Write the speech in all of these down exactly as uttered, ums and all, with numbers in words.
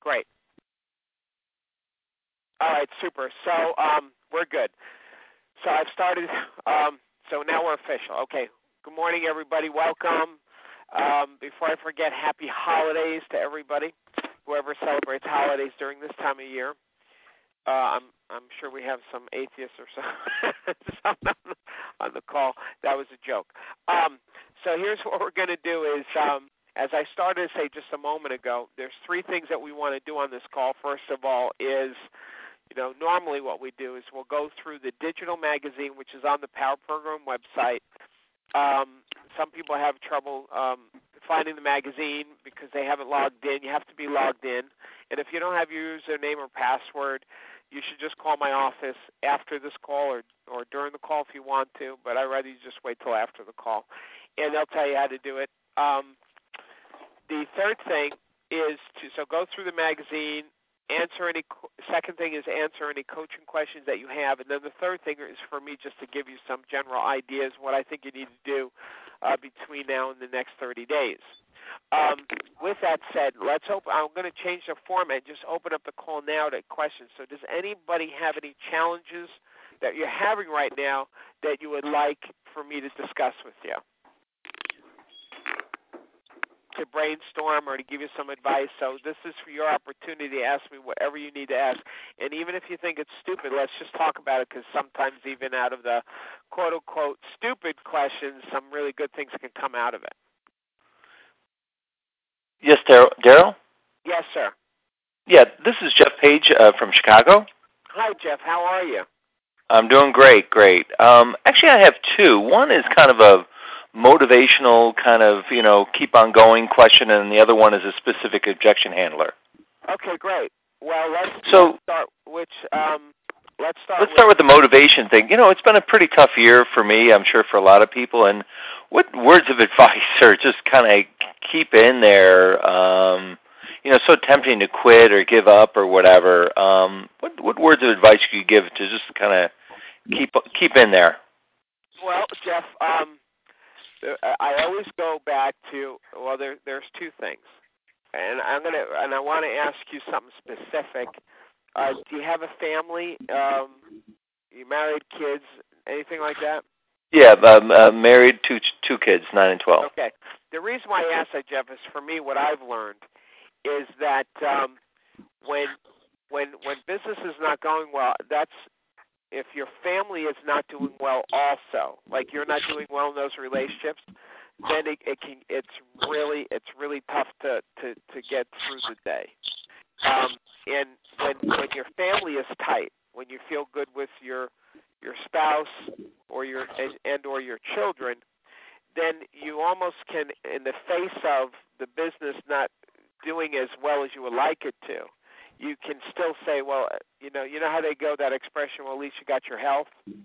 great. All right, super. So um, we're good. So I've started. Um, so now we're official. Okay. Good morning, everybody. Welcome. Um, before I forget, happy holidays to everybody, whoever celebrates holidays during this time of year. Uh, I'm I'm sure we have some atheists or so on the call. That was a joke. Um, so here's what we're going to do is, um, as I started to say just a moment ago, there's three things that we want to do on this call. First of all is, you know, normally what we do is we'll go through the digital magazine, which is on the Power Program website. Um, some people have trouble um, finding the magazine because they haven't logged in. You have to be logged in. And if you don't have your username or password, you should just call my office after this call or, or during the call if you want to, but I'd rather you just wait till after the call. And they'll tell you how to do it. Um, the third thing is to, so go through the magazine, answer any, second thing is answer any coaching questions that you have. And then the third thing is for me just to give you some general ideas, what I think you need to do uh, between now and the next thirty days. Um, with that said, let's open, I'm going to change the format, just open up the call now to questions. So does anybody have any challenges that you're having right now that you would like for me to discuss with you? To brainstorm or to give you some advice. So this is for your opportunity to ask me whatever you need to ask. And even if you think it's stupid, let's just talk about it, because sometimes even out of the quote-unquote stupid questions, some really good things can come out of it. Yes, Daryl? Yes, sir. Yeah, this is Jeff Page uh, from Chicago. Hi, Jeff. How are you? I'm doing great, great. Um, actually, I have two. One is kind of a motivational kind of, you know, keep on going question, and the other one is a specific objection handler. Okay, great. Well, let's, so, let's start which um, let's start let's with, start with the motivation thing. You know, it's been a pretty tough year for me, I'm sure for a lot of people, and what words of advice or just kind of keep in there, um, you know, so tempting to quit or give up or whatever. Um, what what words of advice could you give to just kind of keep keep in there? Well, Jeff, um, I always go back to, well, there, there's two things, and I'm gonna and I want to ask you something specific. Uh, do you have a family? Um, you married, kids, anything like that? Yeah, I'm uh, married, two two kids, nine and twelve. Okay. The reason why I ask that, Jeff, is for me what I've learned is that um, when when when business is not going well, that's if your family is not doing well also, like you're not doing well in those relationships, then it, it can it's really it's really tough to, to, to get through the day. Um, and when when your family is tight, when you feel good with your your spouse or your and, and or your children, then you almost can, in the face of the business not doing as well as you would like it to, you can still say, well, you know, you know how they go, that expression, well, at least you got your health?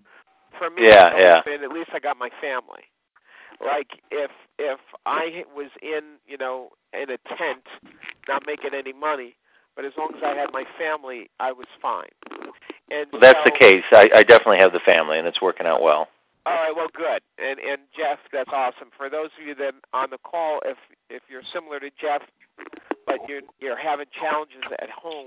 For me, yeah, it's yeah. been, at least I got my family. Like, if if I was in, you know, in a tent, not making any money, but as long as I had my family, I was fine. And well, that's so, the case. I, I definitely have the family, and it's working out well. All right, well, good. And, and Jeff, that's awesome. For those of you that on the call, if if you're similar to Jeff, but you're, you're having challenges at home,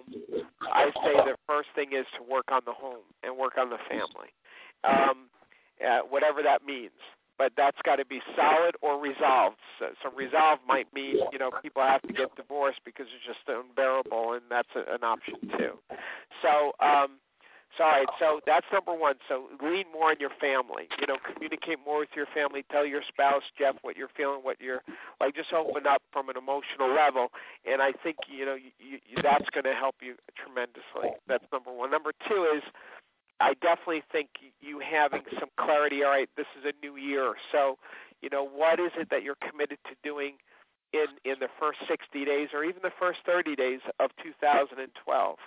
I say the first thing is to work on the home and work on the family, um, uh, whatever that means. But that's got to be solid or resolved. So, so resolved might mean, you know, people have to get divorced because it's just unbearable, and that's a, an option too. So, um, so, all right, so that's number one. So lean more on your family. You know, communicate more with your family. Tell your spouse, Jeff, what you're feeling, what you're like. Just open up from an emotional level, and I think you know you, you, that's going to help you tremendously. That's number one. Number two is, I definitely think you having some clarity. All right, this is a new year, so you know what is it that you're committed to doing in in the first sixty days or even the first thirty days of two thousand twelve.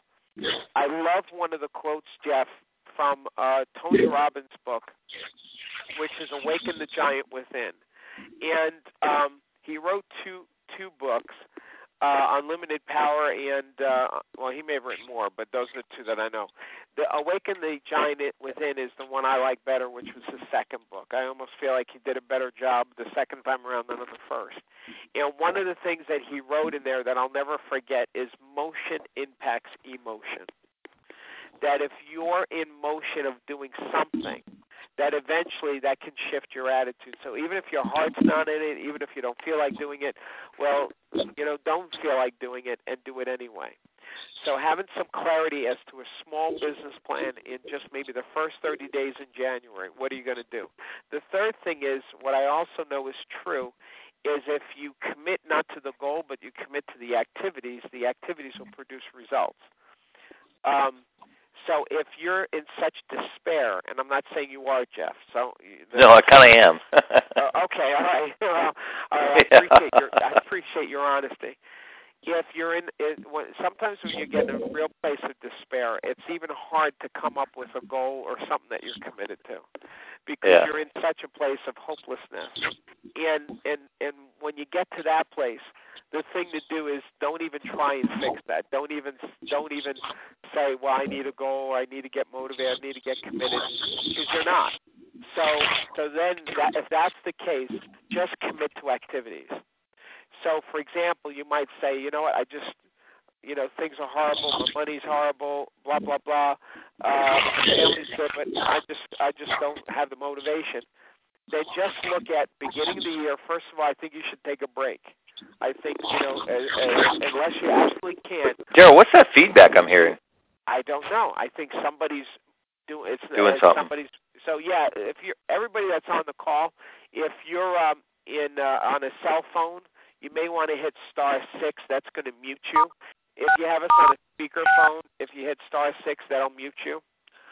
I love one of the quotes, Jeff, from uh, Tony Robbins' book, which is Awaken the Giant Within. And um, he wrote two two books. uh, Unlimited Power, and, uh, well, he may have written more, but those are the two that I know. The Awaken the Giant Within is the one I like better, which was his second book. I almost feel like he did a better job the second time around than on the first. And one of the things that he wrote in there that I'll never forget is motion impacts emotion. That if you're in motion of doing something, that eventually that can shift your attitude. So even if your heart's not in it, even if you don't feel like doing it, well, you know, don't feel like doing it and do it anyway. So having some clarity as to a small business plan in just maybe the first thirty days in January, what are you going to do? The third thing is, what I also know is true, is if you commit not to the goal, but you commit to the activities, the activities will produce results. Um, So if you're in such despair, and I'm not saying you are, Jeff. So no, I kind of am. uh, okay, all right. Well, all right. I appreciate your I appreciate your honesty. If you're in, it, when, sometimes when you get in a real place of despair, it's even hard to come up with a goal or something that you're committed to, because yeah. you're in such a place of hopelessness. And and and when you get to that place, the thing to do is don't even try and fix that. Don't even don't even say, well, I need a goal, or I need to get motivated, I need to get committed, because you're not. So so then, that, if that's the case, just commit to activities. So, for example, you might say, you know what, I just, you know, things are horrible, my money's horrible, blah blah blah. Uh, my family's good, but I just I just don't have the motivation. Then just look at beginning of the year. First of all, I think you should take a break. I think, you know, uh, uh, unless you absolutely can't. Daryl, what's that feedback I'm hearing? I don't know. I think somebody's doing it's doing uh, something. Somebody's so yeah. If you're everybody that's on the call, if you're um, in uh, on a cell phone, you may want to hit star six. That's going to mute you. If you have us on a speakerphone, if you hit star six, that'll mute you.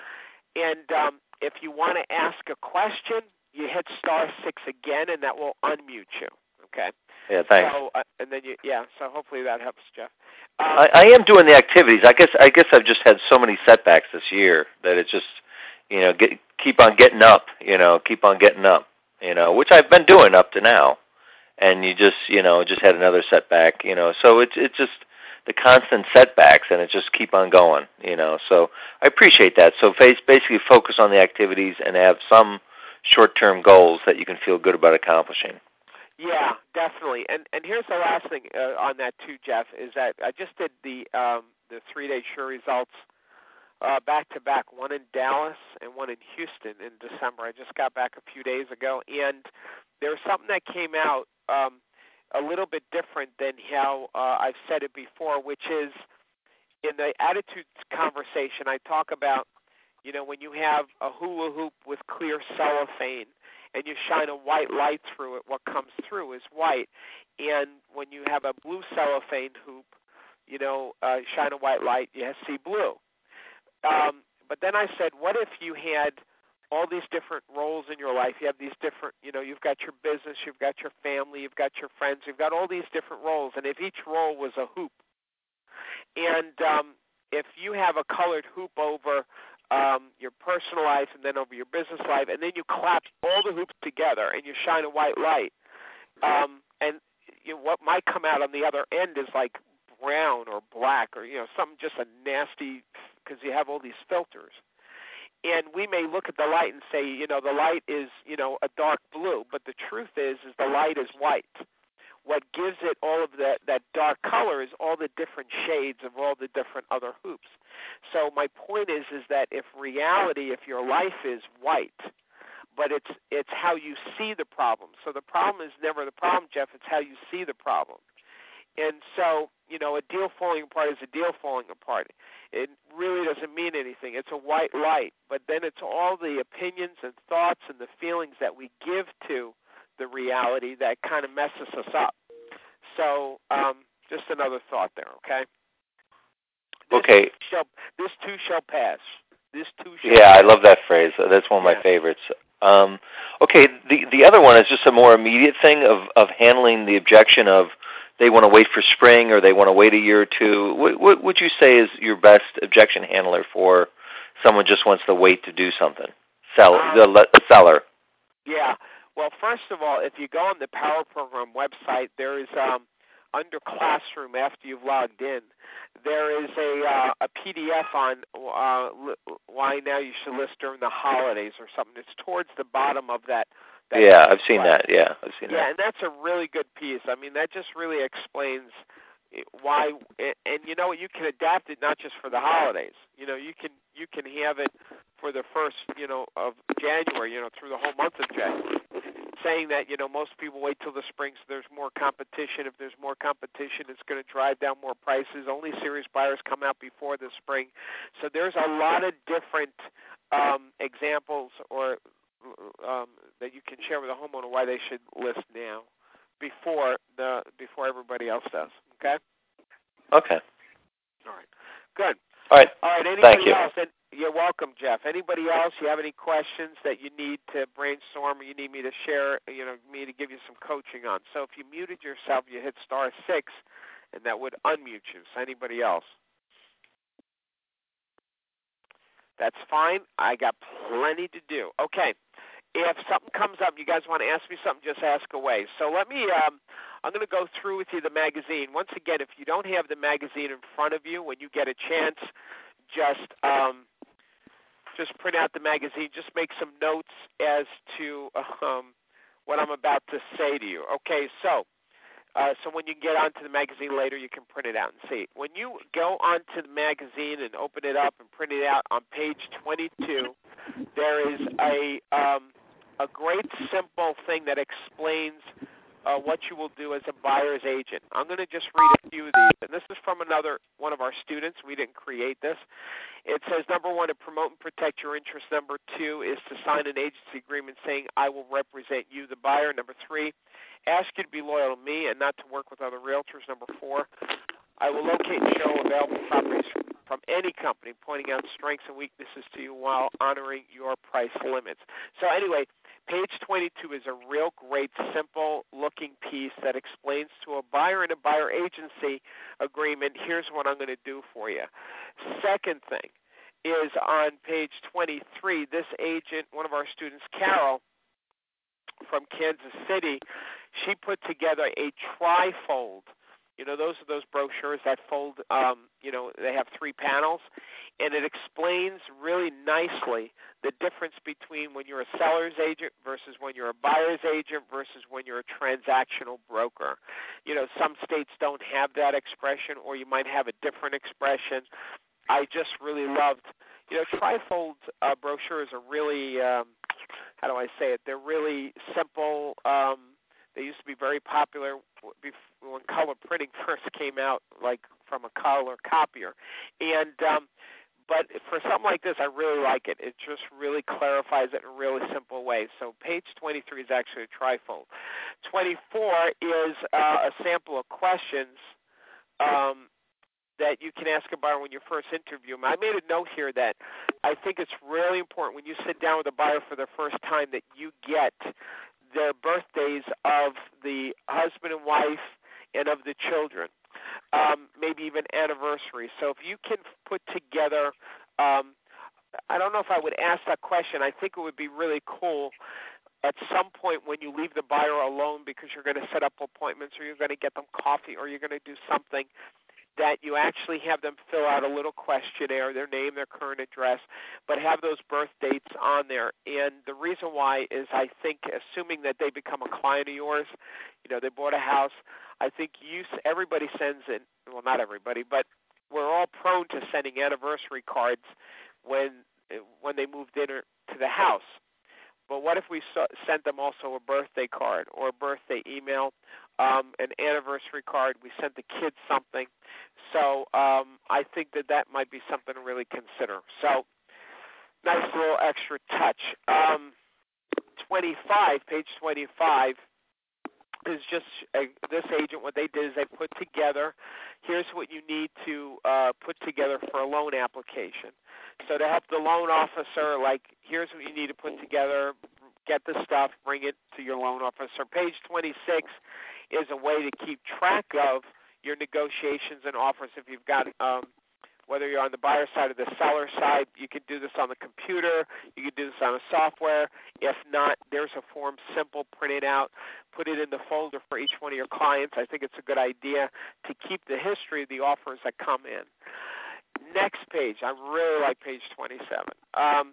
And um, if you want to ask a question, you hit star six again, and that will unmute you. Okay. Yeah, thanks. So, uh, and then you, yeah. So hopefully that helps, Jeff. Um, I, I am doing the activities. I guess I guess I've just had so many setbacks this year that it's just, you know, get keep on getting up. You know, keep on getting up. You know, which I've been doing up to now. And you just, you know, just had another setback. You know, so it's it's just the constant setbacks, and it just keep on going. You know, so I appreciate that. So basically, focus on the activities and have some short-term goals that you can feel good about accomplishing. Yeah, definitely. And and here's the last thing uh, on that too, Jeff, is that I just did the um, the three-day sure results uh, back to back, one in Dallas and one in Houston in December. I just got back a few days ago, and there was something that came out um, a little bit different than how uh, I've said it before, which is in the attitudes conversation. I talk about, you know, when you have a hula hoop with clear cellophane, and you shine a white light through it, what comes through is white. And when you have a blue cellophane hoop, you know, uh, shine a white light, you see blue. Um, but then I said, what if you had all these different roles in your life? You have these different, you know, you've got your business, you've got your family, you've got your friends, you've got all these different roles. And if each role was a hoop, and um, if you have a colored hoop over Um, your personal life and then over your business life, and then you clap all the hoops together and you shine a white light. Um, and you know, what might come out on the other end is like brown or black or, you know, something just a nasty, because you have all these filters. And we may look at the light and say, you know, the light is, you know, a dark blue, but the truth is, is the light is white. What gives it all of that, that dark color is all the different shades of all the different other hoops. So my point is, is that if reality, if your life is white, but it's it's how you see the problem. So the problem is never the problem, Jeff. It's how you see the problem. And so, you know, a deal falling apart is a deal falling apart. It really doesn't mean anything. It's a white light, but then it's all the opinions and thoughts and the feelings that we give to the reality that kind of messes us up. So um, just another thought there, okay? This okay. Too shall, this too shall pass. This too shall Yeah, pass. I love that phrase. That's one of yeah. my favorites. Um, okay, the the other one is just a more immediate thing of, of handling the objection of they want to wait for spring or they want to wait a year or two. What, what would you say is your best objection handler for someone just wants to wait to do something? Sell um, the, the seller. Yeah. Well, first of all, if you go on the Power Program website, there is um, under Classroom, after you've logged in, there is a uh, a P D F on uh, li- why now you should list during the holidays or something. It's towards the bottom of that. that yeah, I've seen that. Yeah, I've seen yeah, that. and that's a really good piece. I mean, that just really explains why, and you know, you can adapt it not just for the holidays. You know, you can you can have it for the first, you know, of January, you know, through the whole month of January, saying that, you know, most people wait till the spring so there's more competition. If there's more competition, it's going to drive down more prices. Only serious buyers come out before the spring. So there's a lot of different um, examples or um, that you can share with a homeowner why they should list now before the before everybody else does. Okay? Okay. All right. Good. All right. All right. Anybody Thank you. else? And you're welcome, Jeff. Anybody else? You have any questions that you need to brainstorm, or you need me to share? You know, me to give you some coaching on. So if you muted yourself, you hit star six, and that would unmute you. So anybody else? That's fine. I got plenty to do. Okay. If something comes up, you guys want to ask me something, just ask away. So let me, um, I'm going to go through with you the magazine. Once again, if you don't have the magazine in front of you, when you get a chance, just um, just print out the magazine. Just make some notes as to um, what I'm about to say to you. Okay, so uh, so when you get onto the magazine later, you can print it out and see. When you go onto the magazine and open it up and print it out, on page twenty-two, there is a um, a great simple thing that explains uh, what you will do as a buyer's agent. I'm going to just read a few of these, and this is from another one of our students. We didn't create this. It says, number one, to promote and protect your interests. Number two is to sign an agency agreement saying, I will represent you, the buyer. Number three, ask you to be loyal to me and not to work with other realtors. Number four, I will locate and show available properties from any company, pointing out strengths and weaknesses to you while honoring your price limits. So anyway, page twenty-two is a real great, simple-looking piece that explains to a buyer and a buyer agency agreement, here's what I'm going to do for you. Second thing is on page twenty-three, this agent, one of our students, Carol, from Kansas City, she put together a trifold. You know, those are those brochures that fold, um, you know, they have three panels, and it explains really nicely the difference between when you're a seller's agent versus when you're a buyer's agent versus when you're a transactional broker. You know, some states don't have that expression, or you might have a different expression. I just really loved, you know, trifold uh, brochures are really, um, how do I say it, they're really simple. Um, they used to be very popular when color printing first came out, like from a color copier. And um, but for something like this, I really like it. It just really clarifies it in a really simple way. So page twenty-three is actually a trifold. twenty-four is uh, a sample of questions um, that you can ask a buyer when you first interview them. I made a note here that I think it's really important when you sit down with a buyer for the first time that you get their birthdays of the husband and wife and of the children, um, maybe even anniversaries. So if you can put together, um, I don't know if I would ask that question. I think it would be really cool at some point when you leave the buyer alone because you're going to set up appointments or you're going to get them coffee or you're going to do something, that you actually have them fill out a little questionnaire, their name, their current address, but have those birth dates on there. And the reason why is I think, assuming that they become a client of yours, you know, they bought a house, I think you, everybody sends in, well, not everybody, but we're all prone to sending anniversary cards when when they moved in to the house. But what if we sent them also a birthday card or a birthday email, um, an anniversary card? We sent the kids something. So um, I think that that might be something to really consider. So nice little extra touch. Um, twenty-five, page twenty-five, is just uh, this agent, what they did is they put together, here's what you need to uh, put together for a loan application. So to help the loan officer, like, here's what you need to put together, get the stuff, bring it to your loan officer. Page twenty-six is a way to keep track of your negotiations and offers if you've got um, whether you're on the buyer side or the seller side. You can do this on the computer. You can do this on a software. If not, there's a form, simple, print it out, put it in the folder for each one of your clients. I think it's a good idea to keep the history of the offers that come in. Next page. I really like page twenty-seven. Um,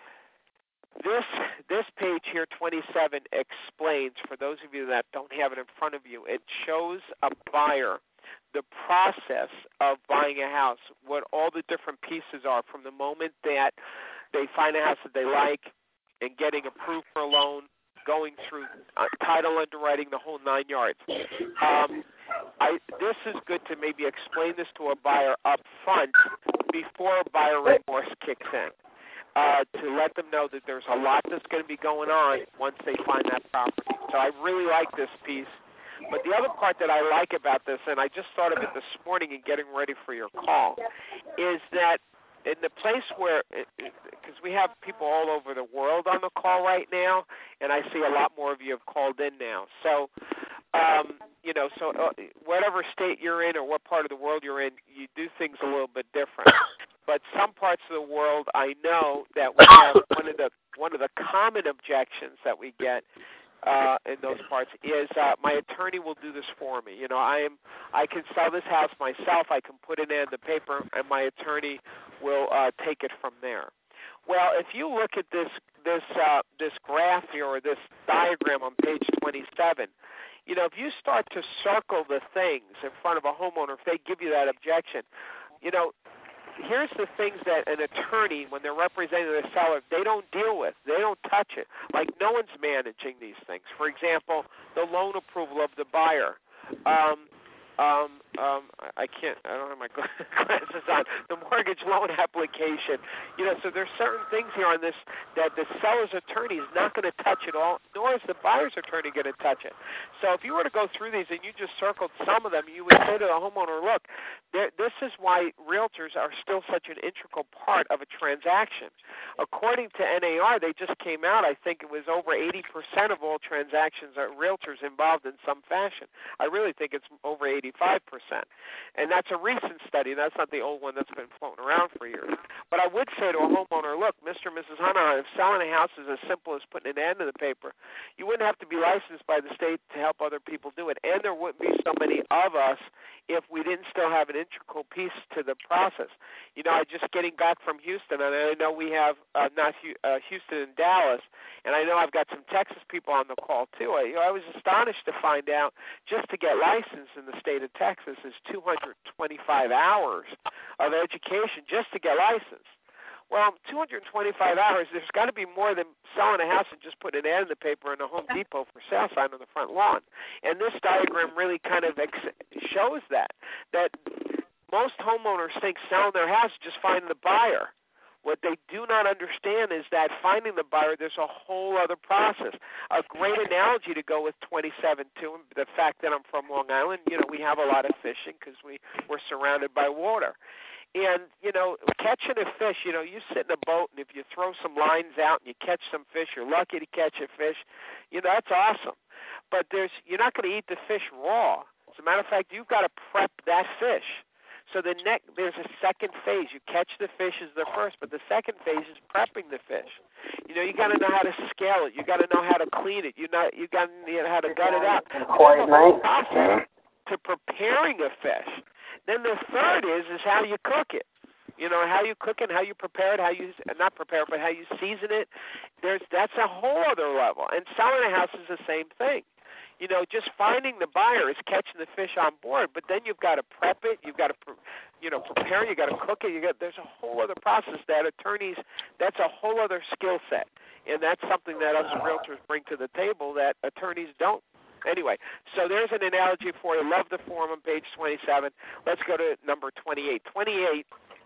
This this page here, twenty-seven, explains, for those of you that don't have it in front of you, it shows a buyer the process of buying a house, what all the different pieces are from the moment that they find a house that they like and getting approved for a loan, going through uh, title underwriting, the whole nine yards. Um, I, this is good to maybe explain this to a buyer up front before buyer remorse kicks in. Uh, to let them know that there's a lot that's going to be going on once they find that property. So I really like this piece. But the other part that I like about this, and I just thought of it this morning in getting ready for your call, is that in the place where, because we have people all over the world on the call right now, and I see a lot more of you have called in now. So, um, you know, so uh, whatever state you're in or what part of the world you're in, you do things a little bit different. But some parts of the world, I know that we have one of the one of the common objections that we get uh, in those parts is uh, my attorney will do this for me. You know, I am I can sell this house myself. I can put it in the paper, and my attorney will uh, take it from there. Well, if you look at this this uh, this graph here or this diagram on page twenty-seven, you know, if you start to circle the things in front of a homeowner, if they give you that objection, you know. Here's the things that an attorney, when they're representing the seller, they don't deal with. They don't touch it. Like no one's managing these things. For example, the loan approval of the buyer. Um, um, um, I can't, I don't have my glasses on. The mortgage loan application. You know, so there's certain things here on this that the seller's attorney is not going to touch it all, nor is the buyer's attorney going to touch it. So if you were to go through these and you just circled some of them, you would say to the homeowner, look, there, this is why realtors are still such an integral part of a transaction. According to N A R, they just came out, I think it was over eighty percent of all transactions are realtors involved in some fashion. I really think it's over eighty-five percent. And that's a recent study. That's not the old one that's been floating around for years. But I would say to a homeowner, look, Mister and Missus Hanahan, if selling a house is as simple as putting an ad in the paper, you wouldn't have to be licensed by the state to help other people do it. And there wouldn't be so many of us if we didn't still have an integral piece to the process. You know, I just getting back from Houston, and I know we have uh, not uh, Houston and Dallas, and I know I've got some Texas people on the call too. I, you know, I was astonished to find out just to get licensed in the state of Texas is two hundred twenty-five hours of education just to get licensed. Well, two hundred twenty-five hours, there's got to be more than selling a house and just putting an ad in the paper in a Home Depot for sale sign on the front lawn. And this diagram really kind of ex- shows that, that most homeowners think selling their house is just finding the buyer. What they do not understand is that finding the buyer, there's a whole other process. A great analogy to go with twenty-seven, too, the fact that I'm from Long Island, you know, we have a lot of fishing because we, we're surrounded by water. And, you know, catching a fish, you know, you sit in a boat, and if you throw some lines out and you catch some fish, you're lucky to catch a fish. You know, that's awesome. But there's you're not going to eat the fish raw. As a matter of fact, you've got to prep that fish. So the next, there's a second phase. You catch the fish is the first, but the second phase is prepping the fish. You know, you got to know how to scale it. You got to know how to clean it. You know, you got to know how to gut it out. There's a whole process to preparing a fish. Then the third is is how you cook it. You know, how you cook it, how you prepare it, how you not prepare it, but how you season it. There's that's a whole other level. And selling a house is the same thing. You know, just finding the buyer is catching the fish on board, but then you've got to prep it, you've got to, you know, prepare, you got to cook it. You got there's a whole other process that attorneys. That's a whole other skill set, and that's something that us realtors bring to the table that attorneys don't. Anyway, so there's an analogy for you. Love the form on page twenty-seven. Let's go to number twenty-eight. twenty-eight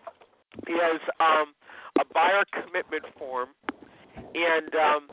is um, a buyer commitment form, and um,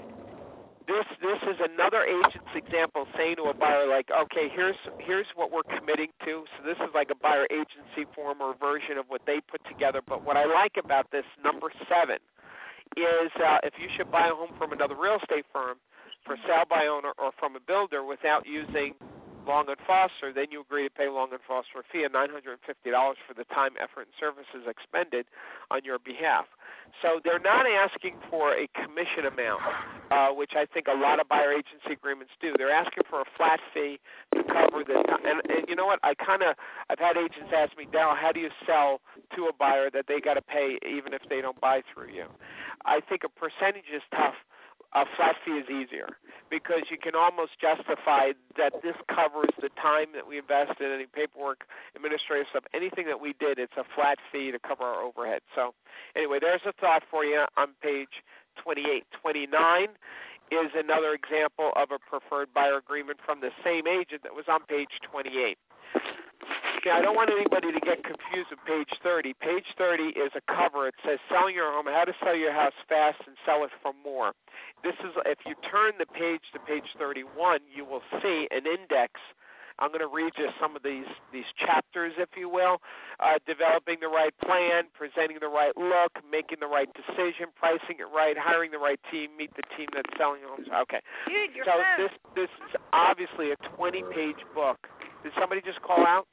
this this is another agent's example saying to a buyer, like, okay, here's here's what we're committing to. So this is like a buyer agency form or version of what they put together. But what I like about this, number seven, is uh, if you should buy a home from another real estate firm, for sale by owner or from a builder without using Long and Foster, then you agree to pay Long and Foster a fee of nine hundred fifty dollars for the time, effort, and services expended on your behalf. So they're not asking for a commission amount, uh, which I think a lot of buyer agency agreements do. They're asking for a flat fee to cover the time. And, and you know what? I kind of, I've had agents ask me, Darryl, how do you sell to a buyer that they got to pay even if they don't buy through you? I think a percentage is tough. A flat fee is easier because you can almost justify that this covers the time that we invested, any paperwork, administrative stuff, anything that we did, it's a flat fee to cover our overhead. So anyway, there's a thought for you on page twenty-eight. twenty-nine is another example of a preferred buyer agreement from the same agent that was on page twenty-eight. Yeah, I don't want anybody to get confused with page thirty. Page thirty is a cover. It says selling your home, how to sell your house fast and sell it for more. This is, if you turn the page to page thirty-one, you will see an index. I'm going to read you some of these, these chapters, if you will. Uh, developing the right plan, presenting the right look, making the right decision, pricing it right, hiring the right team, meet the team that's selling homes. Okay. Dude, you're so fast. this this is obviously a twenty-page book. Did somebody just call out?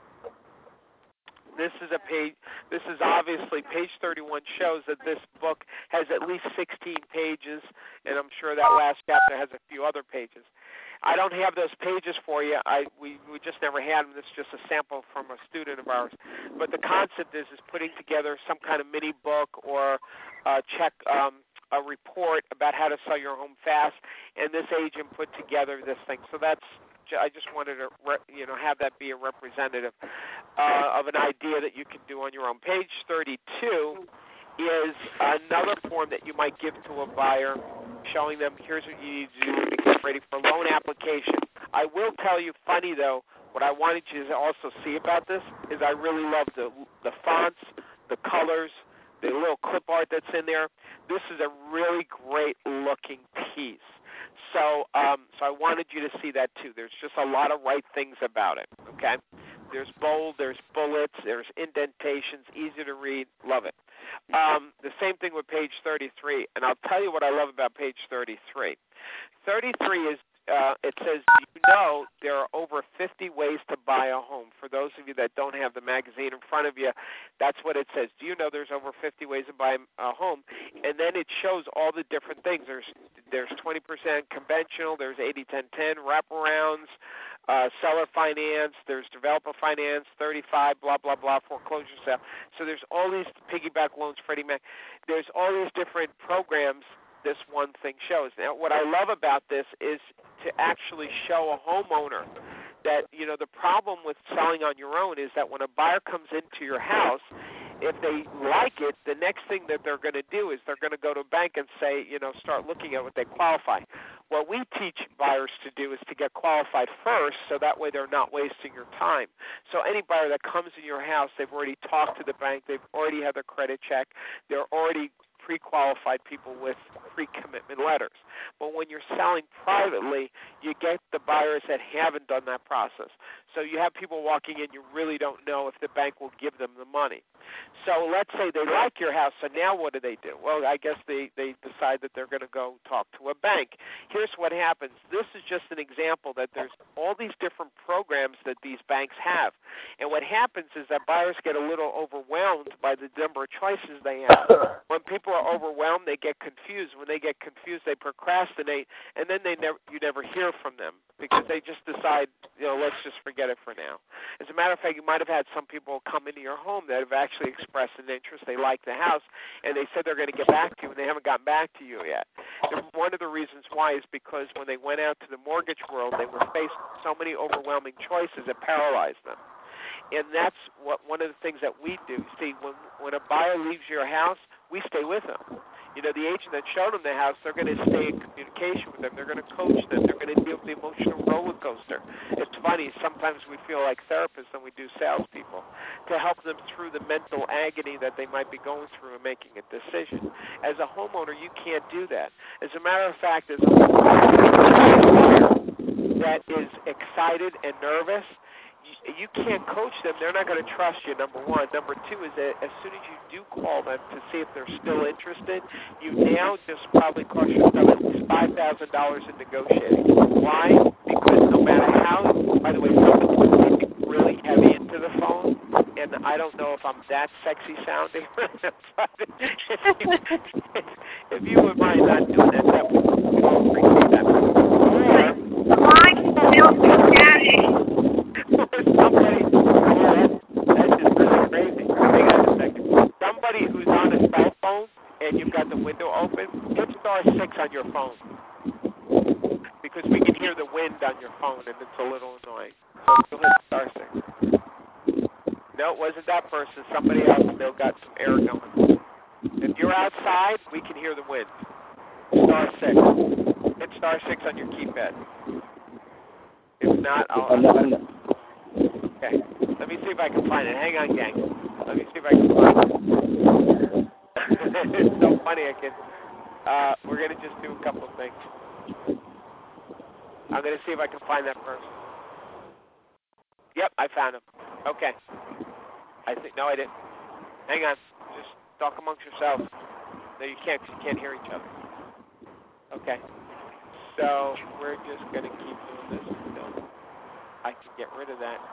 This is a page. This is obviously page thirty-one shows that this book has at least sixteen pages, and I'm sure that last chapter has a few other pages. I don't have those pages for you. I we, we just never had them. This is just a sample from a student of ours. But the concept is is putting together some kind of mini book or uh, check um, a report about how to sell your home fast, and this agent put together this thing. So that's. I just wanted to, you know, have that be a representative uh, of an idea that you can do on your own. Page thirty-two is another form that you might give to a buyer, showing them here's what you need to do to get ready for loan application. I will tell you, funny though, what I wanted you to also see about this is I really love the the fonts, the colors, the little clip art that's in there. This is a really great looking piece. So um, so I wanted you to see that too. There's just a lot of right things about it, okay? There's bold, there's bullets, there's indentations, easy to read, love it. Um, the same thing with page thirty-three, and I'll tell you what I love about page thirty-three. thirty-three is, uh, it says, you know there are over fifty ways to buy a home. For those of you that don't have the magazine in front of you, that's what it says. Do you know there's over fifty ways to buy a home? And then it shows all the different things. There's there's twenty percent conventional, there's eighty ten ten, wraparounds, uh, seller finance, there's developer finance, thirty-five, blah, blah, blah, foreclosure sale. So there's all these piggyback loans, Freddie Mac. There's all these different programs this one thing shows. Now, what I love about this is to actually show a homeowner that, you know, the problem with selling on your own is that when a buyer comes into your house, if they like it, the next thing that they're going to do is they're going to go to a bank and say, you know, start looking at what they qualify. What we teach buyers to do is to get qualified first, so that way they're not wasting your time. So any buyer that comes in your house, they've already talked to the bank, they've already had their credit check, they're already pre-qualified people with pre-commitment letters. But when you're selling privately, you get the buyers that haven't done that process. So you have people walking in, you really don't know if the bank will give them the money. So let's say they like your house, so now what do they do? Well, I guess they, they decide that they're going to go talk to a bank. Here's what happens. This is just an example that there's all these different programs that these banks have. And what happens is that buyers get a little overwhelmed by the number of choices they have. When people are overwhelmed, they get confused. When they get confused, they procrastinate, and then they never you never hear from them because they just decide, you know, let's just forget it for now. As a matter of fact, you might have had some people come into your home that have actually expressed an interest. They like the house, and they said they're going to get back to you, and they haven't gotten back to you yet. And one of the reasons why is because when they went out to the mortgage world, they were faced with so many overwhelming choices that paralyzed them. And that's what one of the things that we do. See, when when a buyer leaves your house, we stay with them. You know, the agent that showed them the house, they're going to stay in communication with them. They're going to coach them. They're going to deal with the emotional roller coaster. It's funny. Sometimes we feel like therapists when we do salespeople to help them through the mental agony that they might be going through in making a decision. As a homeowner, you can't do that. As a matter of fact, as a homeowner that is excited and nervous, you can't coach them. They're not going to trust you, number one. Number two is that as soon as you do call them to see if they're still interested, you now just probably cost yourself at least five thousand dollars in negotiating. Why? Because no matter how By the way, somebody's speaking really heavy into the phone, and I don't know if I'm that sexy sounding. But if you, if you would mind not doing that, that would all appreciate that. Or the line still static. or somebody, oh, that's, that's just really crazy. Hang on a second. Somebody who's on a cell phone and you've got the window open, hit star six on your phone. Because we can hear the wind on your phone, and it's a little annoying. So hit star six. No, it wasn't that person. Somebody else still got some air going. If you're outside, we can hear the wind. Star six. Hit star six on your keypad. If not, I'll... Okay. Let me see if I can find it. Hang on, gang. Let me see if I can find it. It's so funny. I can... Uh, we're going to just do a couple of things. I'm going to see if I can find that person. Yep, I found him. Okay. I think, no, I didn't. Hang on. Just talk amongst yourselves. No, you can't because you can't hear each other. Okay. So we're just going to keep doing this until I can get rid of that.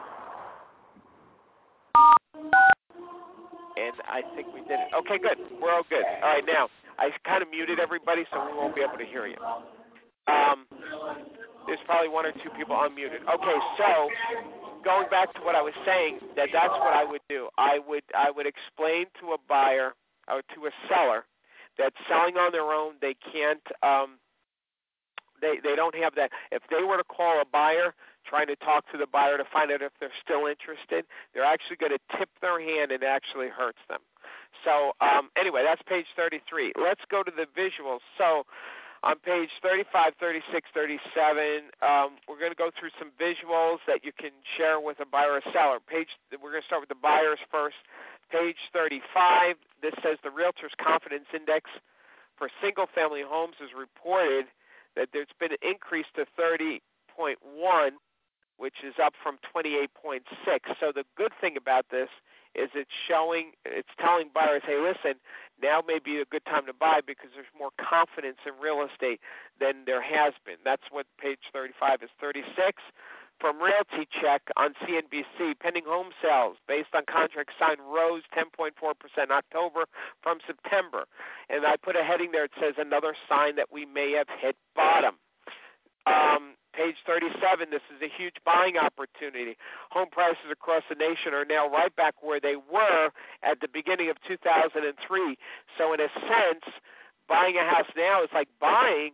And I think we did it. Okay, good. We're all good. All right, now, I kind of muted everybody, so we won't be able to hear you. Um, there's probably one or two people unmuted. Okay, so going back to what I was saying, that that's what I would do. I would I would explain to a buyer or to a seller that's selling on their own. They can't. Um, they they don't have that. If they were to call a buyer trying to talk to the buyer to find out if they're still interested, they're actually going to tip their hand, and it actually hurts them. So um, anyway, that's page thirty-three. Let's go to the visuals. So on page thirty-five, thirty-six, thirty-seven, um, we're going to go through some visuals that you can share with a buyer or seller. Page, we're going to start with the buyers first. Page thirty-five, this says the Realtors Confidence Index for single-family homes has reported that there's been an increase to thirty point one, which is up from twenty-eight point six. So the good thing about this is it's showing, it's telling buyers, hey, listen, now may be a good time to buy because there's more confidence in real estate than there has been. That's what page thirty-five is. thirty-six, from Realty Check on C N B C, pending home sales based on contracts signed rose ten point four percent in October from September. And I put a heading there, it says another sign that we may have hit bottom. Um, page thirty-seven, this is a huge buying opportunity. Home prices across the nation are now right back where they were at the beginning of two thousand three. So in a sense, buying a house now is like buying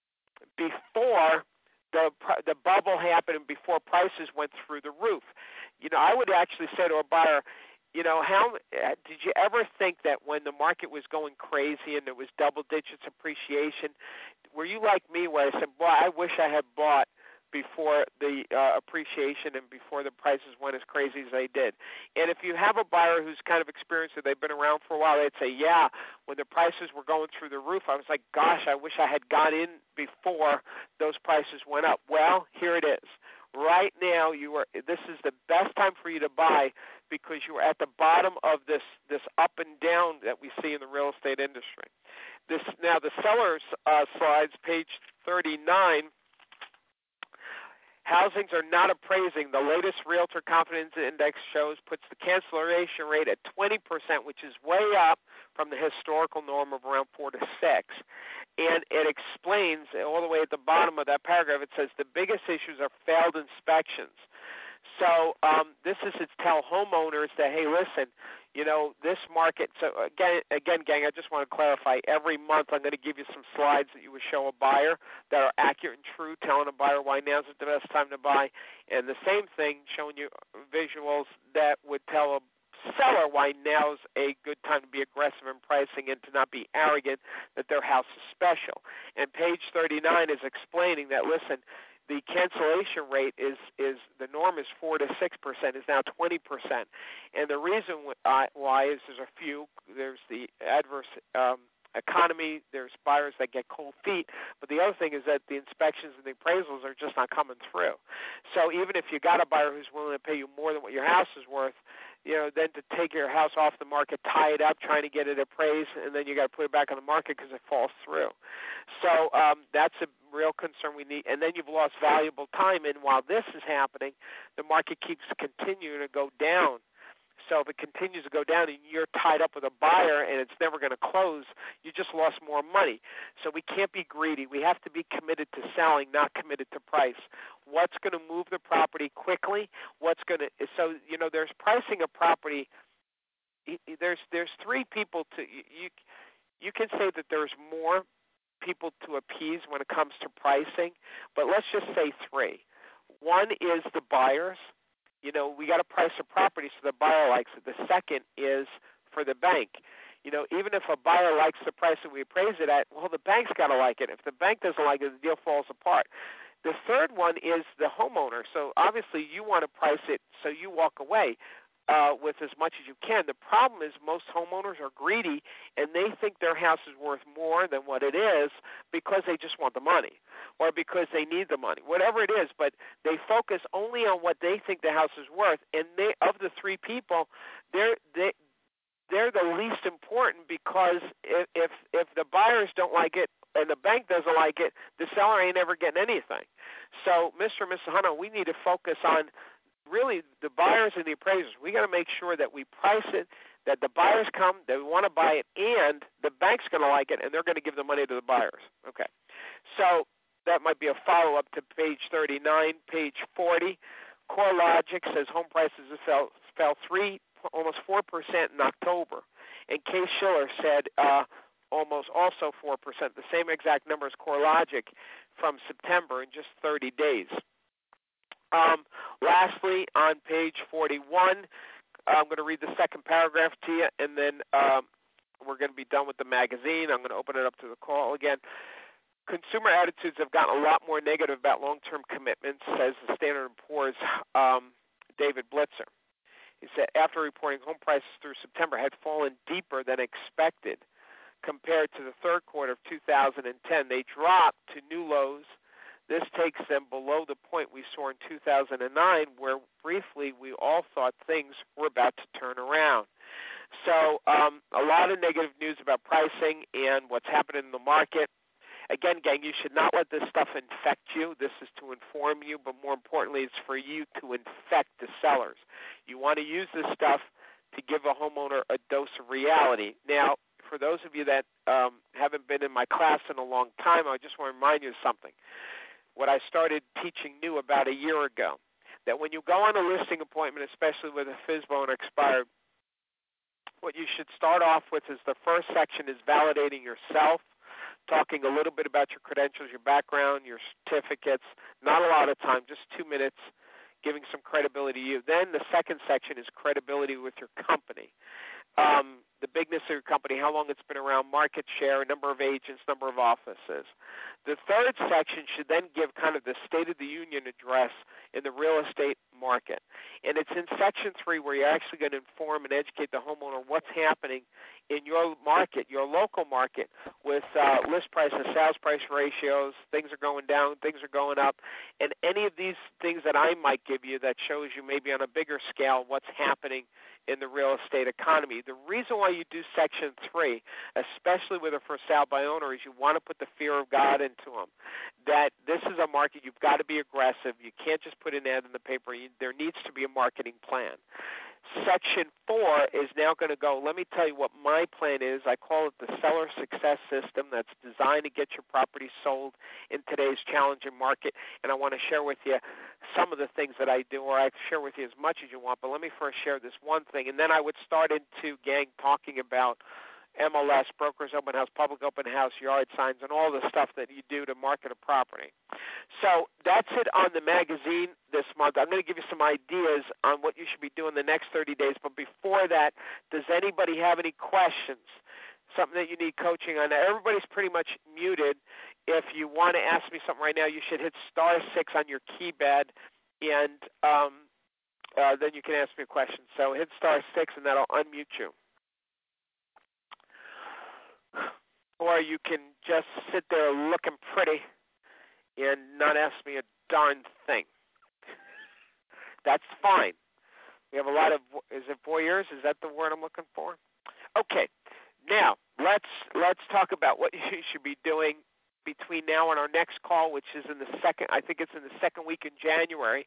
before the the bubble happened and before prices went through the roof. You know, I would actually say to a buyer, you know, how did you ever think that when the market was going crazy and there was double digits appreciation, were you like me where I said, boy, I wish I had bought before the uh, appreciation and before the prices went as crazy as they did? And if you have a buyer who's kind of experienced it, they've been around for a while, they'd say, yeah, when the prices were going through the roof, I was like, gosh, I wish I had got in before those prices went up. Well, here it is. Right now, you are. This is the best time for you to buy because you are at the bottom of this this up and down that we see in the real estate industry. This now the seller's uh, slides, page thirty-nine. Housings are not appraising. The latest Realtor Confidence Index shows puts the cancellation rate at twenty percent, which is way up from the historical norm of around four to six. And it explains all the way at the bottom of that paragraph, it says the biggest issues are failed inspections. So um, this is to tell homeowners that, hey, listen, you know, this market, so again, again, gang, I just want to clarify, every month I'm going to give you some slides that you would show a buyer that are accurate and true, telling a buyer why now's the best time to buy, and the same thing, showing you visuals that would tell a seller why now's a good time to be aggressive in pricing and to not be arrogant that their house is special. And page thirty-nine is explaining that, listen, the cancellation rate is, is the norm is four to six percent, is now twenty percent. And the reason why is there's a few. There's the adverse um, economy, there's buyers that get cold feet, but the other thing is that the inspections and the appraisals are just not coming through. So even if you got a buyer who's willing to pay you more than what your house is worth, you know, then to take your house off the market, tie it up, trying to get it appraised, and then you got to put it back on the market because it falls through. So um, that's a real concern we need. And then you've lost valuable time. And while this is happening, the market keeps continuing to go down. So if it continues to go down and you're tied up with a buyer and it's never going to close, you just lost more money. So we can't be greedy. We have to be committed to selling, not committed to price. What's going to move the property quickly? What's going to – so, you know, there's pricing a property. There's there's three people to – you you can say that there's more people to appease when it comes to pricing, but let's just say three. One is the buyers. You know, we got to price a property so the buyer likes it. The second is for the bank. You know, even if a buyer likes the price that we appraise it at, well, the bank's got to like it. If the bank doesn't like it, the deal falls apart. The third one is the homeowner. So obviously you want to price it so you walk away uh, with as much as you can. The problem is most homeowners are greedy, and they think their house is worth more than what it is because they just want the money or because they need the money, whatever it is. But they focus only on what they think the house is worth, and they, of the three people, they're they, they're the least important because if, if if the buyers don't like it and the bank doesn't like it, the seller ain't ever getting anything. So, Mister and Missus Hunter, we need to focus on really the buyers and the appraisers. We got to make sure that we price it, that the buyers come, they want to buy it, and the bank's going to like it, and they're going to give the money to the buyers. Okay. So that might be a follow-up to page thirty-nine. Page forty, CoreLogic says home prices fell, fell three, almost four percent in October. And Case-Shiller said uh, almost also four percent, the same exact number as CoreLogic from September in just thirty days. Um, lastly, on page forty-one, I'm going to read the second paragraph to you, and then um, we're going to be done with the magazine. I'm going to open it up to the call again. Consumer attitudes have gotten a lot more negative about long-term commitments, says the Standard and Poor's um, David Blitzer. He said after reporting home prices through September had fallen deeper than expected compared to the third quarter of two thousand ten. They dropped to new lows. This takes them below the point we saw in two thousand nine, where briefly we all thought things were about to turn around. So um, a lot of negative news about pricing and what's happening in the market. Again, gang, you should not let this stuff infect you. This is to inform you, but more importantly, it's for you to infect the sellers. You want to use this stuff to give a homeowner a dose of reality. Now, for those of you that um, haven't been in my class in a long time, I just want to remind you of something. What I started teaching new about a year ago, that when you go on a listing appointment, especially with a F S B O and expired, what you should start off with is the first section is validating yourself, talking a little bit about your credentials, your background, your certificates, not a lot of time, just two minutes, giving some credibility to you. Then the second section is credibility with your company. Um, the bigness of your company, how long it's been around, market share, number of agents, number of offices. The third section should then give kind of the State of the Union address in the real estate market. And it's in section three where you're actually going to inform and educate the homeowner what's happening in your market, your local market, with uh, list price and sales price ratios. Things are going down, things are going up. And any of these things that I might give you that shows you maybe on a bigger scale what's happening in the real estate economy. The reason why you do section three, especially with a for sale by owner, is you want to put the fear of God into them. That this is a market, you've got to be aggressive. You can't just put an ad in the paper. You, there needs to be a marketing plan. Section four is now going to go, let me tell you what my plan is. I call it the Seller Success System that's designed to get your property sold in today's challenging market. And I want to share with you some of the things that I do, or I share with you as much as you want. But let me first share this one thing. And then I would start into, gang, talking about M L S, brokers open house, public open house, yard signs, and all the stuff that you do to market a property. So that's it on the magazine this month. I'm going to give you some ideas on what you should be doing the next thirty days. But before that, does anybody have any questions? Something that you need coaching on? Now, everybody's pretty much muted. If you want to ask me something right now, you should hit star six on your keypad, and um, uh, then you can ask me a question. So hit star six, and that'll unmute you. Or you can just sit there looking pretty and not ask me a darn thing. That's fine. We have a lot of, is it voyeurs? Is that the word I'm looking for? Okay. Now, let's let's talk about what you should be doing between now and our next call, which is in the second, I think it's in the second week in January.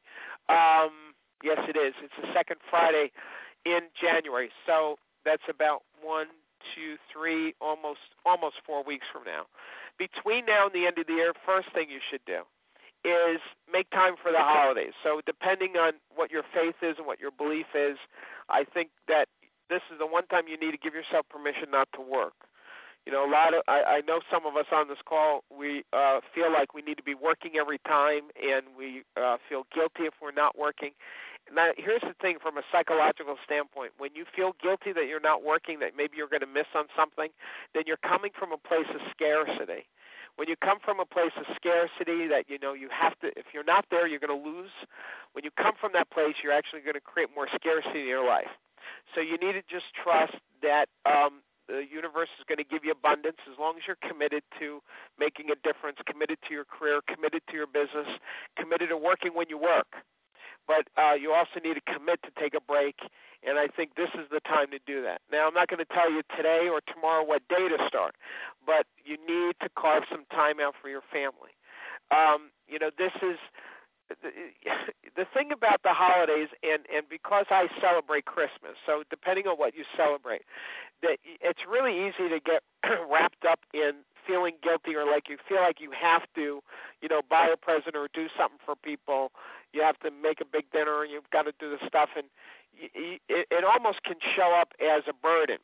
Um, yes, it is. It's the second Friday in January. So that's about one, two, three, almost almost four weeks from now. Between now and the end of the year, first thing you should do is make time for the holidays. So depending on what your faith is and what your belief is, I think that this is the one time you need to give yourself permission not to work. You know, a lot of I, I know some of us on this call, we uh, feel like we need to be working every time, and we uh, feel guilty if we're not working. Now, here's the thing from a psychological standpoint. When you feel guilty that you're not working, that maybe you're going to miss on something, then you're coming from a place of scarcity. When you come from a place of scarcity that, you know, you have to, if you're not there, you're going to lose. When you come from that place, you're actually going to create more scarcity in your life. So you need to just trust that um, the universe is going to give you abundance as long as you're committed to making a difference, committed to your career, committed to your business, committed to working when you work. But uh, you also need to commit to take a break, and I think this is the time to do that. Now, I'm not going to tell you today or tomorrow what day to start, but you need to carve some time out for your family. Um, you know, this is the, the thing about the holidays, and, and because I celebrate Christmas, so depending on what you celebrate, that it's really easy to get wrapped up in feeling guilty or like you feel like you have to, you know, buy a present or do something for people. You have to make a big dinner and you've got to do the stuff, and it, it almost can show up as a burden.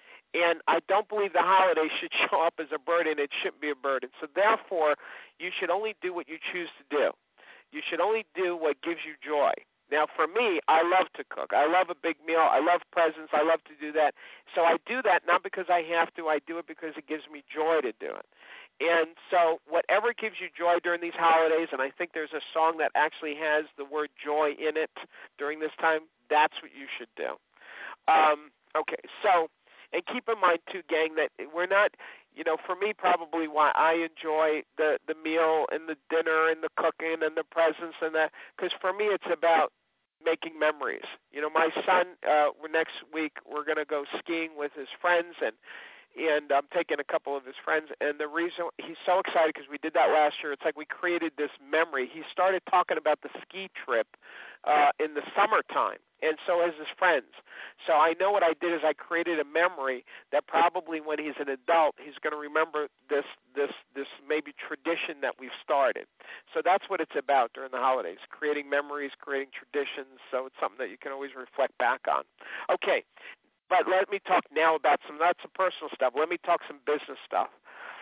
And I don't believe the holidays should show up as a burden. It shouldn't be a burden. So therefore, you should only do what you choose to do. You should only do what gives you joy. Now, for me, I love to cook. I love a big meal. I love presents. I love to do that. So I do that not because I have to. I do it because it gives me joy to do it. And so whatever gives you joy during these holidays, and I think there's a song that actually has the word joy in it during this time, that's what you should do. Um, okay, so, and keep in mind, too, gang, that we're not, you know, for me, probably why I enjoy the, the meal and the dinner and the cooking and the presents and that, because for me it's about making memories. You know, my son, uh, next week we're going to go skiing with his friends, and and I'm taking a couple of his friends, and the reason he's so excited because we did that last year, it's like we created this memory. He started talking about the ski trip uh, in the summertime, and so has his friends. So I know what I did is I created a memory that probably when he's an adult, he's going to remember this this this maybe tradition that we've started. So that's what it's about during the holidays, creating memories, creating traditions, so it's something that you can always reflect back on. Okay. But let me talk now about some, not some personal stuff. Let me talk some business stuff.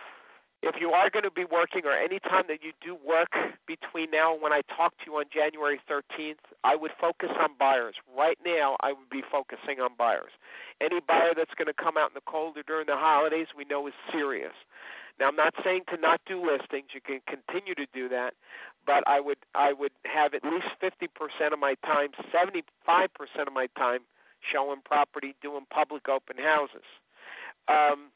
If you are going to be working or any time that you do work between now and when I talk to you on January thirteenth, I would focus on buyers. Right now, I would be focusing on buyers. Any buyer that's going to come out in the cold or during the holidays, we know is serious. Now, I'm not saying to not do listings. You can continue to do that, but I would I would have at least fifty percent of my time, seventy-five percent of my time, showing property, doing public open houses. Um,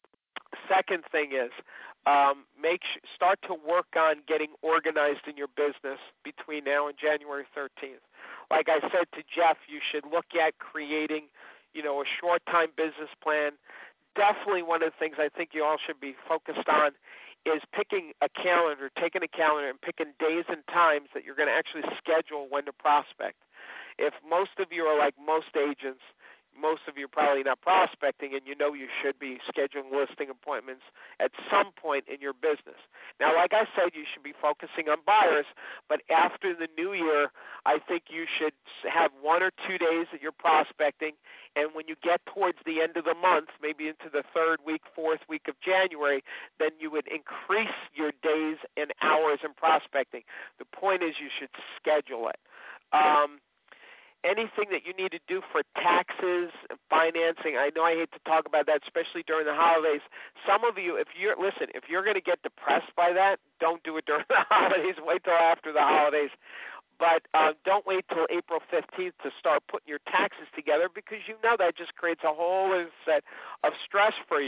second thing is um, make sh- start to work on getting organized in your business between now and January thirteenth. Like I said to Jeff, you should look at creating, you know, a short-time business plan. Definitely one of the things I think you all should be focused on is picking a calendar, taking a calendar and picking days and times that you're going to actually schedule when to prospect. If most of you are like most agents, most of you are probably not prospecting, and you know you should be scheduling listing appointments at some point in your business. Now, like I said, you should be focusing on buyers, but after the new year, I think you should have one or two days that you're prospecting, and when you get towards the end of the month, maybe into the third week, fourth week of January, then you would increase your days and hours in prospecting. The point is you should schedule it. Um, Anything that you need to do for taxes and financing, I know I hate to talk about that, especially during the holidays. Some of you, if you're, listen, if you're going to get depressed by that, don't do it during the holidays. Wait till after the holidays. But uh, don't wait till April fifteenth to start putting your taxes together, because you know that just creates a whole set of stress for you.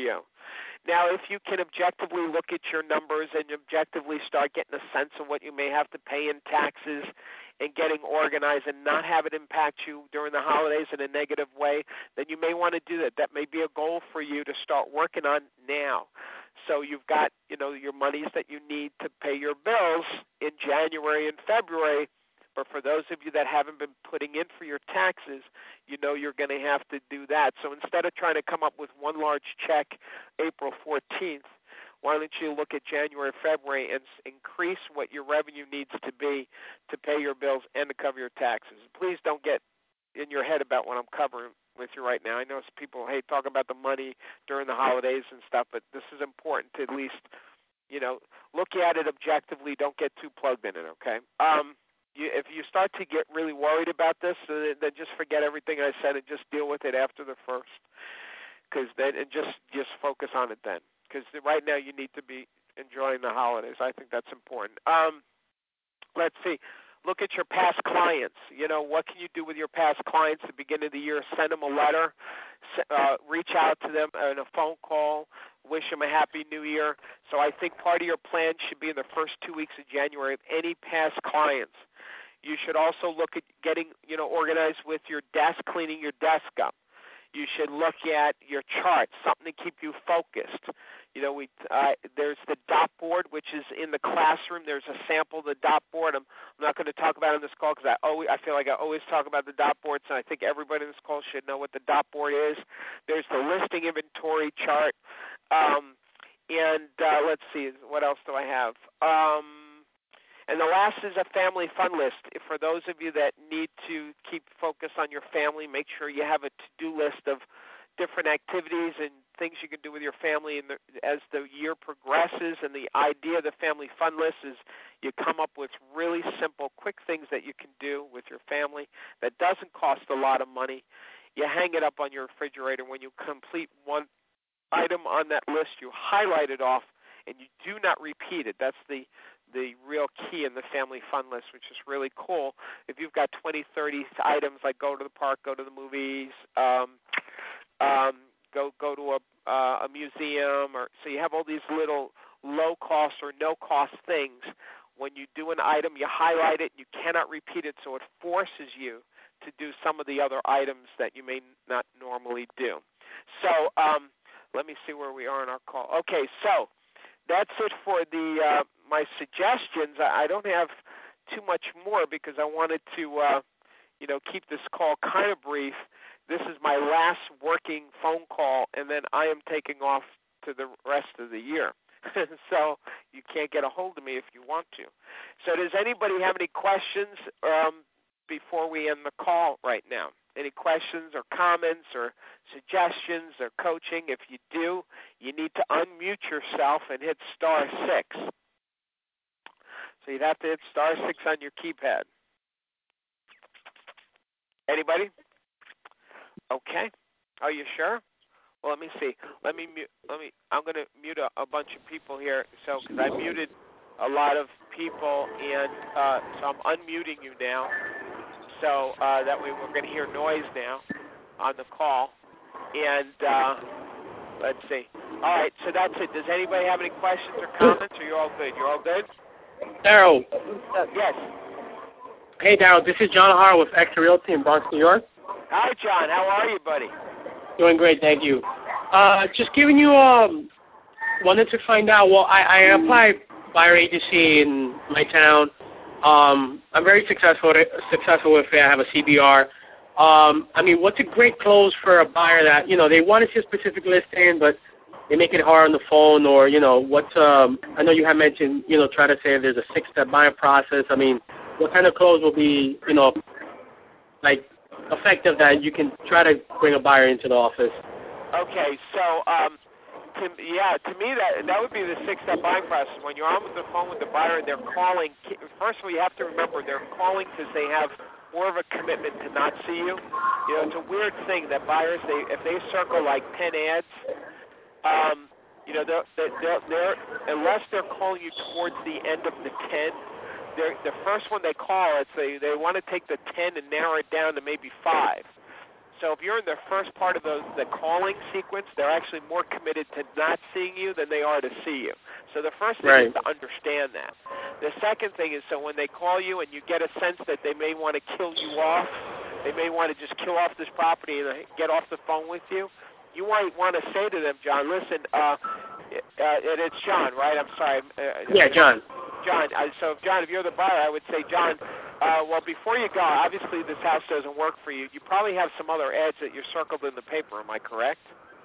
Now, if you can objectively look at your numbers and objectively start getting a sense of what you may have to pay in taxes and getting organized and not have it impact you during the holidays in a negative way, then you may want to do that. That may be a goal for you to start working on now. So you've got, you know, your monies that you need to pay your bills in January and February. But for those of you that haven't been putting in for your taxes, you know you're going to have to do that. So instead of trying to come up with one large check April fourteenth, why don't you look at January, February, and increase what your revenue needs to be to pay your bills and to cover your taxes. Please don't get in your head about what I'm covering with you right now. I know people hate talking about the money during the holidays and stuff, but this is important to at least, you know, look at it objectively. Don't get too plugged in it, okay? Um, you, if you start to get really worried about this, uh, then just forget everything I said and just deal with it after the first, because then and just just focus on it then. Because right now you need to be enjoying the holidays. I think that's important. Um, let's see. Look at your past clients. You know, what can you do with your past clients at the beginning of the year? Send them a letter. Uh, reach out to them on a phone call. Wish them a happy new year. So I think part of your plan should be in the first two weeks of January of any past clients. You should also look at getting, you know, organized with your desk, cleaning your desk up. You should look at your charts, something to keep you focused. You know, we uh, there's the dot board, which is in the classroom. There's a sample of the dot board. I'm, I'm not going to talk about it on this call because I always, I feel like I always talk about the dot boards, and I think everybody in this call should know what the dot board is. There's the listing inventory chart. Um, and uh, let's see, what else do I have? Um, And the last is a family fun list. For those of you that need to keep focus on your family, make sure you have a to-do list of different activities and things you can do with your family and as the year progresses. And the idea of the family fun list is you come up with really simple, quick things that you can do with your family that doesn't cost a lot of money. You hang it up on your refrigerator. When you complete one item on that list, you highlight it off, and you do not repeat it. That's the the real key in the family fun list, which is really cool. If you've got twenty, thirty items like go to the park, go to the movies, um, um, go go to a, uh, a museum, or so you have all these little low-cost or no-cost things. When you do an item, you highlight it. You cannot repeat it, so it forces you to do some of the other items that you may not normally do. So um, let me see where we are in our call. Okay, so that's it for the uh, my suggestions. I don't have too much more because I wanted to, uh, you know, keep this call kind of brief. This is my last working phone call, and then I am taking off to the rest of the year. So you can't get a hold of me if you want to. So does anybody have any questions um, before we end the call right now? Any questions or comments or suggestions or coaching? If you do, you need to unmute yourself and hit star six. So you'd have to hit star six on your keypad. Anybody? Okay. Are you sure? Well, let me see. Let me mute. Let me. I'm going to mute a, a bunch of people here. So because I muted a lot of people, and uh, so I'm unmuting you now. So uh, that way we're going to hear noise now on the call. And uh, let's see. All right, so that's it. Does anybody have any questions or comments, or you're all good? You're all good? Daryl. Uh, yes. Hey, Daryl. This is John Hart with Extra Realty in Bronx, New York. Hi, John. How are you, buddy? Doing great, thank you. Uh, just giving you, um, wanted to find out, well, I, I applied buyer agency in my town. Um, I'm very successful successful with it. I have a C B R. Um, I mean, what's a great close for a buyer that, you know, they want to see a specific listing, but they make it hard on the phone, or, you know, what's, um, I know you have mentioned, you know, try to say there's a six-step buying process. I mean, what kind of close will be, you know, like, effective that you can try to bring a buyer into the office? Okay, so, um, to, yeah, to me that that would be the six-step buying process. When you're on with the phone with the buyer and they're calling, first of all, you have to remember they're calling because they have more of a commitment to not see you. You know, it's a weird thing that buyers, they if they circle like ten ads, um, you know, they're, they're, they're, unless they're calling you towards the end of the ten, they're, the first one they call, it's they, they want to take the ten and narrow it down to maybe five. So if you're in the first part of the, the calling sequence, they're actually more committed to not seeing you than they are to see you. So the first thing Right. is to understand that. The second thing is, so when they call you and you get a sense that they may want to kill you off, they may want to just kill off this property and get off the phone with you, you might want to say to them, John, listen, uh, uh, and it's John, right? I'm sorry. Uh, Yeah, John. John, uh, so John, if you're the buyer, I would say, John, uh, well, before you go, obviously this house doesn't work for you. You probably have some other ads that you're circled in the paper. Am I correct?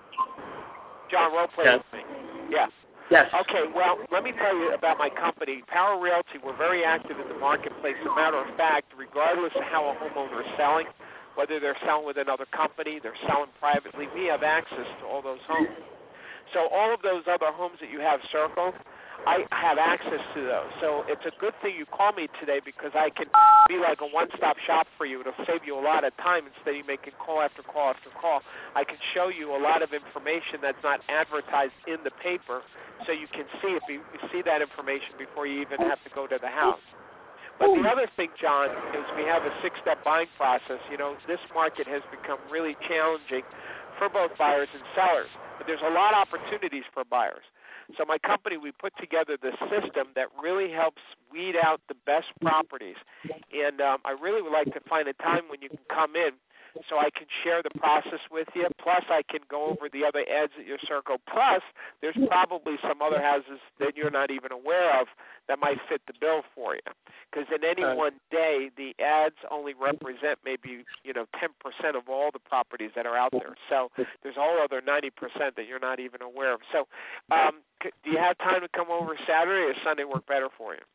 John, role play Yes. with me. Yeah. Yes. Okay, well, let me tell you about my company, Power Realty. We're very active in the marketplace. As a matter of fact, regardless of how a homeowner is selling, whether they're selling with another company, they're selling privately, we have access to all those homes. So all of those other homes that you have circled, I have access to those. So it's a good thing you call me today because I can be like a one-stop shop for you. It'll save you a lot of time instead of making call after call after call. I can show you a lot of information that's not advertised in the paper so you can see it, you see that information before you even have to go to the house. But the other thing, John, is we have a six-step buying process. You know, this market has become really challenging for both buyers and sellers. But there's a lot of opportunities for buyers. So my company, we put together this system that really helps weed out the best properties. And um, I really would like to find a time when you can come in so I can share the process with you. Plus, I can go over the other ads at your circle. Plus, there's probably some other houses that you're not even aware of that might fit the bill for you. Because in any one day, the ads only represent maybe, you know, ten percent of all the properties that are out there. So there's a whole other ninety percent that you're not even aware of. So um, do you have time to come over Saturday, or Sunday work better for you?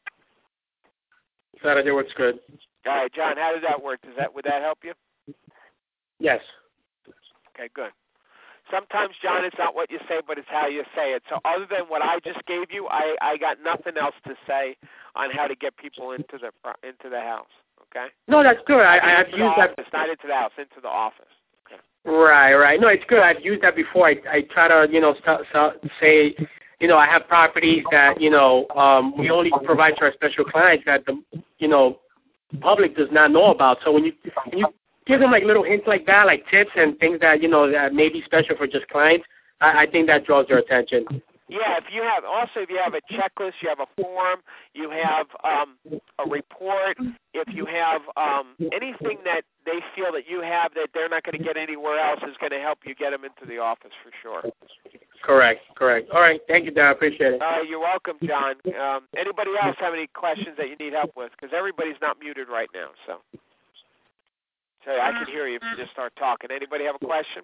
Saturday works good. All right, John, how does that work? Does that Would that help you? Yes. Okay, good. Sometimes, John, it's not what you say, but it's how you say it. So other than what I just gave you, I, I got nothing else to say on how to get people into the into the house, okay? No, that's good. I, I have into used the that. office, not into the house, into the office. Okay. Right, right. No, it's good. I've used that before. I, I try to, you know, st- st- say, you know, I have properties that, you know, um, we only provide to our special clients that the, you know, public does not know about. So when you, when you give them like little hints like that, like tips and things that, you know, that may be special for just clients, I, I think that draws their attention. Yeah, if you have, also if you have a checklist, you have a form, you have um, a report, if you have um, anything that they feel that you have that they're not going to get anywhere else is going to help you get them into the office for sure. Correct, correct. All right, thank you, Dan. I appreciate it. Uh, you're welcome, John. Um, anybody else have any questions that you need help with? Because everybody's not muted right now, so. So I can hear you if you just start talking. Anybody have a question?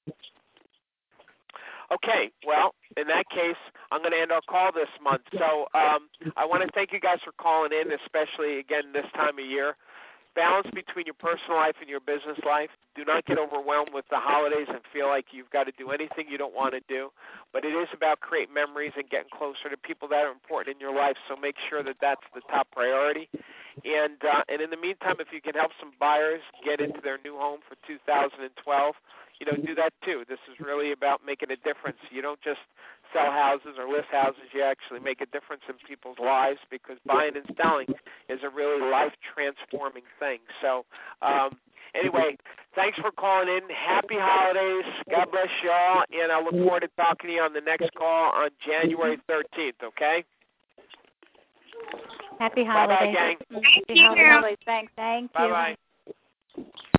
Okay, well, in that case, I'm going to end our call this month. So um, I want to thank you guys for calling in, especially, again, this time of year. Balance between your personal life and your business life. Do not get overwhelmed with the holidays and feel like you've got to do anything you don't want to do. But it is about creating memories and getting closer to people that are important in your life, so make sure that that's the top priority. And, uh, and in the meantime, if you can help some buyers get into their new home for two thousand twelve, you know, do that too. This is really about making a difference. You don't just sell houses or list houses. You actually make a difference in people's lives, because buying and selling is a really life-transforming thing. So um, anyway, thanks for calling in. Happy holidays. God bless you all, and I look forward to talking to you on the next call on January thirteenth, okay? Happy holidays. Bye-bye, gang. Thank Happy you. holidays. Thanks. Thank you. Bye-bye.